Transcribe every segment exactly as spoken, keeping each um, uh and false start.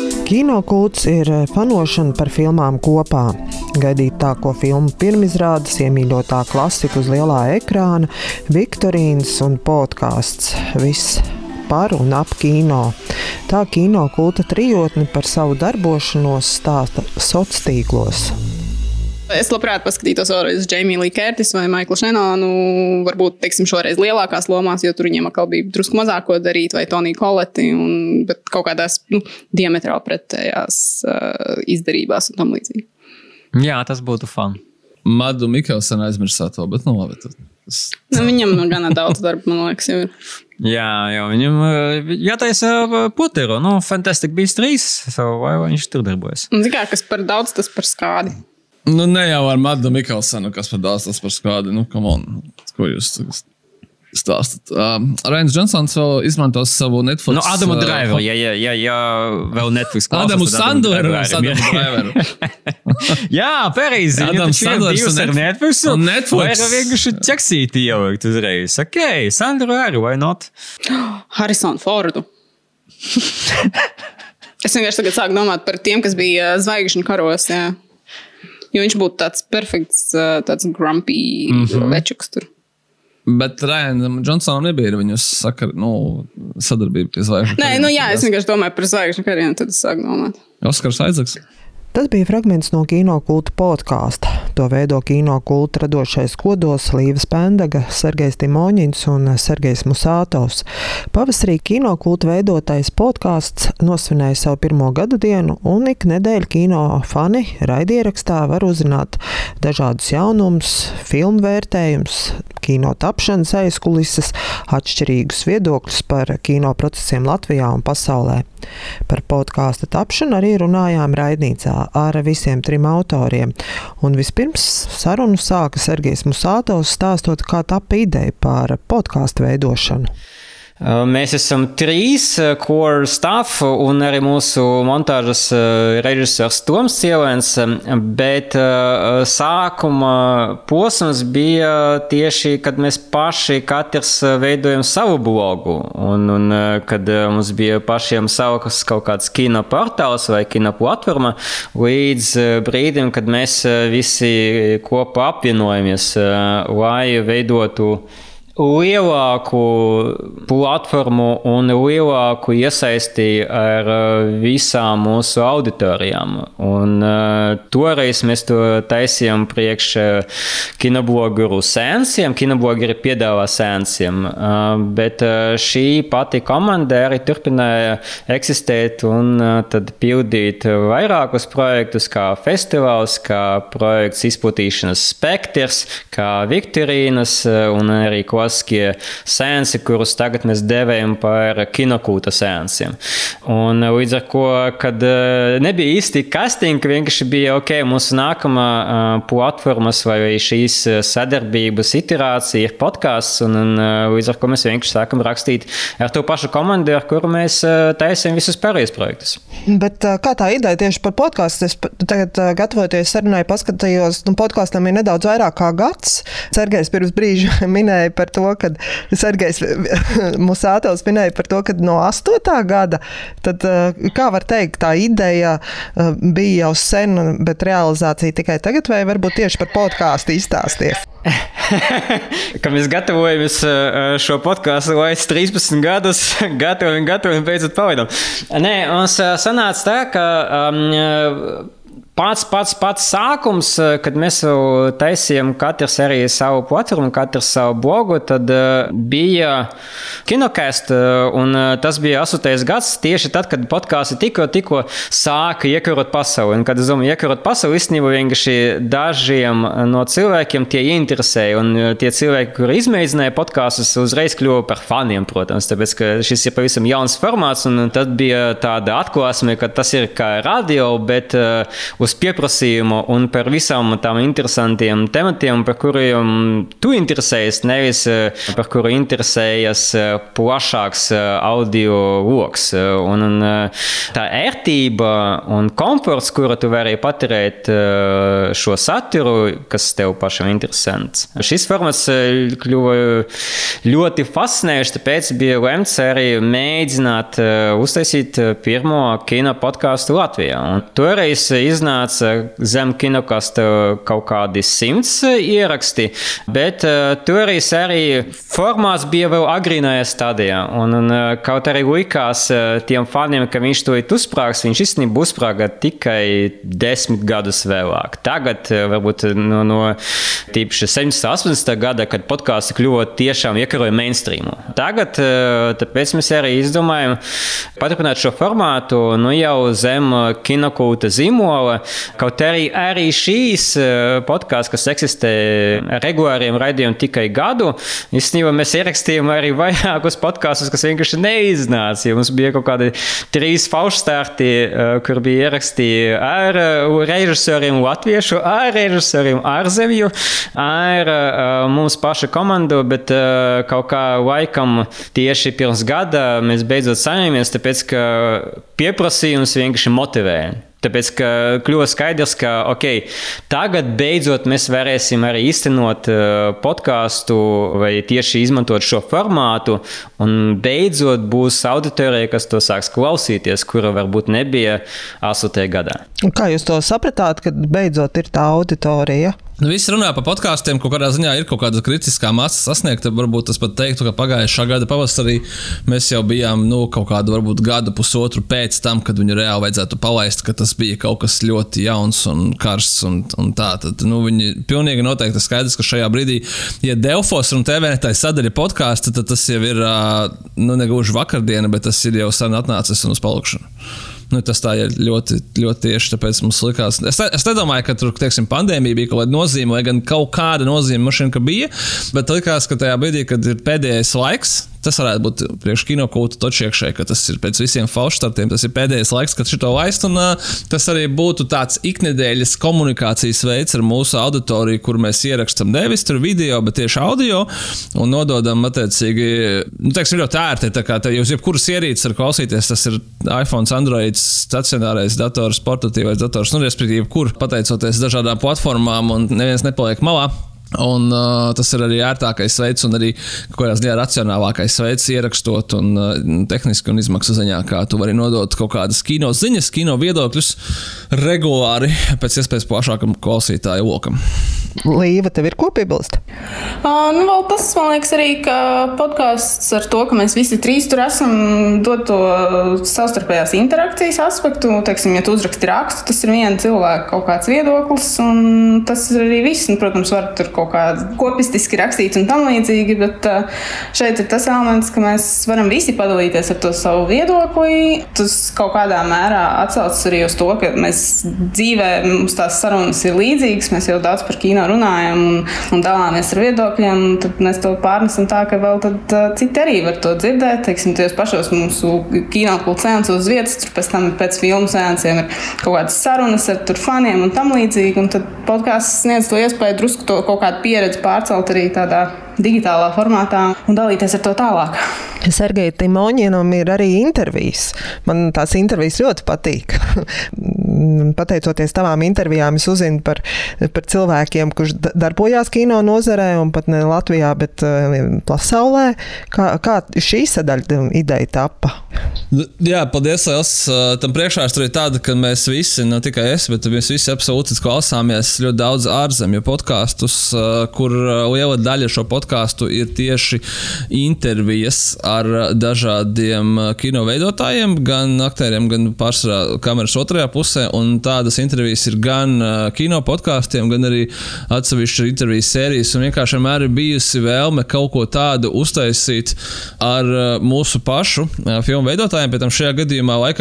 Kinokults ir fanošana par filmām kopā. Gaidīt tā, ko filmu pirmizrādes, iemīļotā klasika uz lielā ekrāna, viktorīnas un podkāsts. Viss par un ap kino. Tā Kinokulta trijotne par savu darbošanos stāsta sociālos tīklos. Es labprāt paskatītos vēlreiz Jamie Lee Curtis vai Michaelu Shannonu, varbūt, teiksim, šoreiz lielākās lomās, jo tur viņiem atkal bija drusku mazāk ko darīt, vai Toni Collette, un, bet kaut kādās nu, diametrāli pretējās uh, izdarībās un tam līdzīgi. Jā, tas būtu fun. Madu Mikelsenu aizmirsāt to, bet nu labi. Tas... Nu, viņam gana daudz darba, man liekas, jau ir. Jā, jo viņam jātaisa Potero, nu, Fantastic Beasts trīs, vai viņš tur darbojas. Un zikā, kas par daudz, tas par skādi. Nu, ne jau ar Madu Mikelsenu, kas par daudz, tas par skādi. Nu, come on, ko jūs stāstat? Uh, Rians Johnsons vēl izmantos savu Netflix... Nu, Adamu uh, Driveru, ja, ja, ja, ja vēl Netflix klausās. Adamu Sandleru, Adamu Driveru. Jā, pareizi. Adamu Sandleru ar Netflix. Un Netflix. Vai vienkārši ķeksīti ielikt uzreiz. Ok, Sandleru arī, why not? Harrison Fordu. Es vienkārši tagad sāku domāt par tiem, kas bija Zvaigžņu karos, jā. Jo viņš būtu tāds perfekts, tāds grumpy mm-hmm. večuks tur. Bet Ryan Johnsonam nebija viņus sakar, nu, sadarbība pie Zvaigžņu kariem. Nē, nu jā, es vienkārši domāju par Zvaigžņu kariem, tad es sāku domāt. Oskars Aizaks. Tas bija fragments no Kinokulta podkāsta. To veido Kinokulta radošais kodols Līva Spendaga, Sergejs Timoņins un Sergejs Musātovs. Pavasarī Kinokulta veidotais podkāsts nosvinēja savu pirmo gadu dienu, un ik nedēļu kino fani raidierakstā var uzzināt dažādus jaunumus, filmu vērtējumus, kino tapšanas aizkulises, atšķirīgus viedokļus par kino procesiem Latvijā un pasaulē. Par podkāsta tapšanu arī runājām raidnīcā ar visiem trim autoriem. Un vispirms sarunu sāka Sergejs Musātovs stāstot, kā tapa ideja par podkāstu veidošanu. Mēs esam trīs core staff un arī mūsu montāžas režisors Toms Cielēns, bet sākuma posms bija tieši, kad mēs paši katrs veidojam savu blogu un, un kad mums bija pašiem savas kaut kāds kino portāls vai kino platforma līdz brīdim, kad mēs visi kopā apvienojamies, lai veidotu lielāku platformu un lielāku iesaisti ar visām mūsu auditorijām. Un uh, toreiz mēs to taisījām priekš kinoblogeru sēnsiem, kinoblogeri piedāvā sēnsiem, uh, bet uh, šī pati komanda arī turpināja eksistēt un uh, tad pildīt vairākus projektus, kā festivāls, kā projekts izplatīšanas spektrs, kā viktorīnas un arī klasiskie sēnsi, kurus tagad mēs devējam par Kinokulta sēnsiem. Un līdz ar ko, kad nebija īsti casting, vienkārši bija, ok, mūsu nākamā platformas vai šīs sadarbības iterācija ir podcasts, un, un līdz ar ko mēs vienkārši sākam rakstīt ar to pašu komandu, ar kuru mēs taisam visus pārējos projektus. Bet kā tā ideja tieši par podcastu? Es tagad gatavoties sarunai paskatījos, nu podkastam ir nedaudz vairāk kā gads. Sergejs pirms brīža minēja par to, kad Sergejs Musātovs minēja par to, kad no astotā gada, tad kā var teikt, tā ideja bija jau sen, bet realizācija tikai tagad, vai varbūt tieši par podkāstu izstāsties? Kad mēs gatavojamies šo podkāstu līdz trīspadsmit gadus, gatavojam, gatavojam, beidzot pavaidām. Nē, mums sanāca tā, ka um, Pats, pats, pats sākums, kad mēs jau taisījām katrs arī savu platformu, katrs savu blogu, tad bija Kinocast, un tas bija astotais gads, tieši tad, kad podkāsti tikko, tikko sāka iekarot pasauli. Un, kad es domāju, iekarot pasauli, īstenībā vienkārši dažiem no cilvēkiem tie interesēja, un tie cilvēki, kuri izmēģināja podkāstus, uzreiz kļuva par faniem, protams, tāpēc, ka šis ir pavisam jauns formāts, un tad bija tāda atklāsme, ka tas ir kā radio, bet uz uz pieprasījumu un par visām tām interesantiem tematiem, par kuriem tu interesējies, nevis par kuru interesējas plašāks audio loks. Un, un tā ērtība un komforts, kura tu vari paturēt šo saturu, kas tev pašam interesants. Šis formats kļuva ļoti fascinējuši, tāpēc bija lemts arī mēģināt uztaisīt pirmo kino podcastu Latvijā. Un toreiz iznāca zem kinokasta kaut kādi simts ieraksti, bet toreiz arī formāts bija vēl agrīnajā stadijā. Un, un kaut arī likās tiem faniem, ka viņš to ir uzsprāgs, viņš īstenībā uzsprāga tikai desmit gadus vēlāk. Tagad varbūt no, no tīpaši septiņdesmitā, astoņdesmitā gada, kad podkāsti kļuva tiešām iekaroja mainstreamu. Tagad, tāpēc mēs arī izdomājam paturpināt šo formātu, nu jau zem Kinokulta zīmola, kaut arī arī šīs podkāsts, kas eksistē regulāriem raidījumiem tikai gadu, īstenībā mēs ierakstījām arī vairākus podkāstus, kas vienkārši neiznāca, jo mums bija kaut kādi trīs falšstarti, kur bija ieraksti ar režisoriem latviešu, ar režisoriem ārzemju, ar mums paša komandu, bet kaut kā laikam tieši pirms gada mēs beidzot saņēmies, tāpēc, ka pieprasījums vienkārši motivē. Tāpēc, ka kļuva skaidrs, ka ok, tagad beidzot mēs varēsim arī īstenot podcastu vai tieši izmantot šo formātu, un beidzot būs auditorija, kas to sāks klausīties, kura varbūt nebija astotajā gadā. Un kā jūs to sapratāt, kad beidzot ir tā auditorija? Nu, visi runā par podkāstiem, kaut kādā ziņā ir kaut kāda kritiskā masa sasniegta. Varbūt tas pat teiktu, ka pagājušā gada pavasarī mēs jau bijām nu, kaut kādu varbūt gadu pusotru pēc tam, kad viņu reāli vajadzētu palaist, ka tas bija kaut kas ļoti jauns un karsts un, un tā. Tad, nu, viņi pilnīgi noteikti skaidrs, ka šajā brīdī, ja Delfos un T V N sadaļa podkāsta, tad tas jau ir, nu, negluži vakardiena, bet tas ir jau sen atnācis un uz palikšanu. Nu, tas tā ir ļoti, ļoti tieši, tāpēc mums likās. Es, es nedomāju, ka tur, teiksim, pandēmija bija kaut kāda nozīme, vai gan kaut kāda nozīme mašīna, ka bija, bet likās, ka tajā brīdī, kad ir pēdējais laiks, tas varētu būt priekš Kinokulta toči iekšēji, ka tas ir pēc visiem falšstartiem, tas ir pēdējais laiks, kad šito laist, un uh, tas arī būtu tāds iknedēļas komunikācijas veids ar mūsu auditoriju, kur mēs ierakstam nevis tur video, bet tieši audio, un nododam, attiecīgi, nu, teiksim, ļoti ērti, tā kā te jūs jebkuras ierīces var klausīties, tas ir iPhone, Android, stacionārais dators, portatīvais dators, nu, respektīvi, kur pateicoties dažādām platformām, un neviens nepaliek malā. Un uh, tas ir arī ērtākais veids un arī kaut kādā ziņā racionālākais veids ierakstot un uh, tehniski un izmaksu ziņā, kā tu vari nodot kaut kādas kino ziņas, kino viedokļus regulāri pēc iespējas plašākam klausītāju lokam. Līva, tev ir ko piebilst? Uh, nu, vēl tas, man liekas, arī, ka podkāsts ar to, ka mēs visi trīs tur esam, dod to savstarpējās interakcijas aspektu. Teiksim, ja tu uzraksti rakstu, tas ir viena cilvēka kaut kāds viedoklis, un tas ir arī viss. Un, protams, var tur kaut kā kopistiski rakstīts un tam līdzīgi, bet uh, šeit ir tas elements, ka mēs varam visi padalīties ar to savu viedokli. Tas kaut kādā mērā atsaucas arī uz to, ka mēs dzīvē, mums tās sarunas ir līdzīgas, mēs jau daudz par kino runājam un, un dalāmies ar viedokļiem, un tad mēs to pārnesam tā, ka vēl tad uh, citi arī var to dzirdēt. Teiksim, tajos pašos mūsu Kinokulta seansos uz vietas, tur pēc tam pēc filmu seansiem ir kaut kādas sarunas ar tur faniem un tam līdzīgi, un tad podkāsts sniedz to iespēju drusku to kaut kādu pieredzi pārcelt arī tādā digitālā formātā un dalīties ar to tālāk. Sergeja Timoņinam ir arī intervijas. Man tās intervijas ļoti patīk. Pateicoties tavām intervijām, es uzzinu par, par cilvēkiem, kurš darbojās kino nozarē un pat ne Latvijā, bet pasaulē. Kā, kā šī sadaļa ideja tappa? Jā, paldies, Liels. Tam priekšvēsture ir tāda, ka mēs visi, ne tikai es, bet mēs visi absolūti klausāmies ļoti daudz ārzemju podkastus, kur liela daļa šo podkastu ir tieši intervijas ar dažādiem kino veidotājiem, gan aktieriem, gan pārsvarā kameras otrajā pusē, un tādas intervijas ir gan kino podkastiem, gan arī atsevišķi intervijas sērijas, un vienkārši vienmēr ir bijusi vēlme kaut ko tādu uztaisīt ar mūsu pašu filmu veidotājiem, pēc tam šajā gadījumā laikam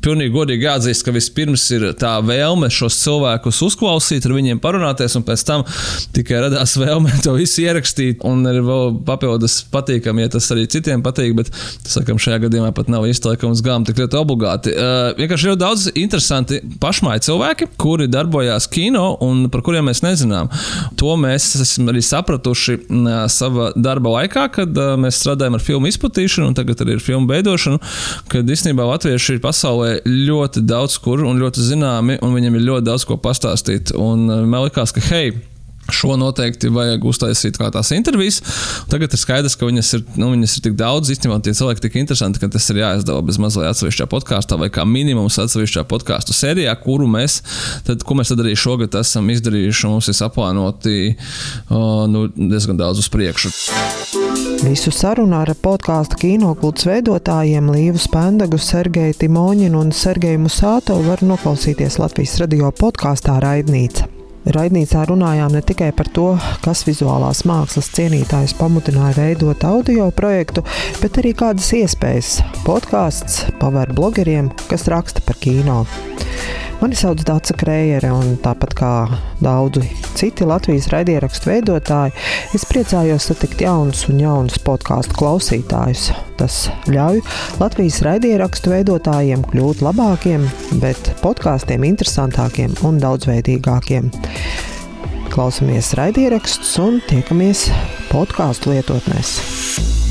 pilnīgi godīgi jāatzīst, ka vispirms ir tā vēlme šos cilvēkus uzklausīt, ar viņiem parunāties, un pēc tam tikai radās vēlme to visu ierakstīt, un arī vēl papildus patīkam, ja tas arī citiem patīk, bet, sakam, šajā gadījumā pat nav izteikums gām tik ļoti obligāti. Uh, vienkārši ļoti daudz interesanti pašmāji cilvēki, kuri darbojās kino un par kuriem mēs nezinām. To mēs esam arī sapratuši uh, sava darba laikā, kad uh, mēs strādājam ar filmu izplatīšanu un tagad arī ar filmu veidošanu, kad īstenībā latvieši ir pasaulē ļoti daudz kur un ļoti zināmi, un viņiem ir ļoti daudz ko pastāstīt. Un uh, man likās, ka hei, šo noteikti vajag uztaisīt kā tās intervijas. Tagad ir skaidrs, ka viņas ir, nu, viņas ir tik daudz, īstenībā tie cilvēki tik interesanti, ka tas ir jāizdala bez mazliet atsevišķā podkāstā vai kā minimums atsevišķā podkāstu sērijā, kuru mēs, tad, ko mēs tad arī šogad esam izdarījuši, un mums ir saplānoti o, nu, diezgan daudz uz priekšu. Visu sarunu ar podkāstu Kinokults veidotājiem Līvu Spendagu, Sergeju Timoņinu un Sergeju Musātovu var noklausīties Latvijas radio podkāstā Raidnīca. Raidnīcā runājām ne tikai par to, kas vizuālās mākslas cienītājus pamudināja veidot audio projektu, bet arī kādas iespējas podkāsts paver blogeriem, kas raksta par kino. Mani sauc Daca Krējere, un tāpat kā daudzi citi Latvijas raidierakstu veidotāji, es priecājos satikt jaunus un jaunus podkāstu klausītājus. Tas ļauj Latvijas raidierakstu veidotājiem kļūt labākiem, bet podkāstiem interesantākiem un daudzveidīgākiem. Klausamies raidierakstus un tiekamies podkāstu lietotnēs.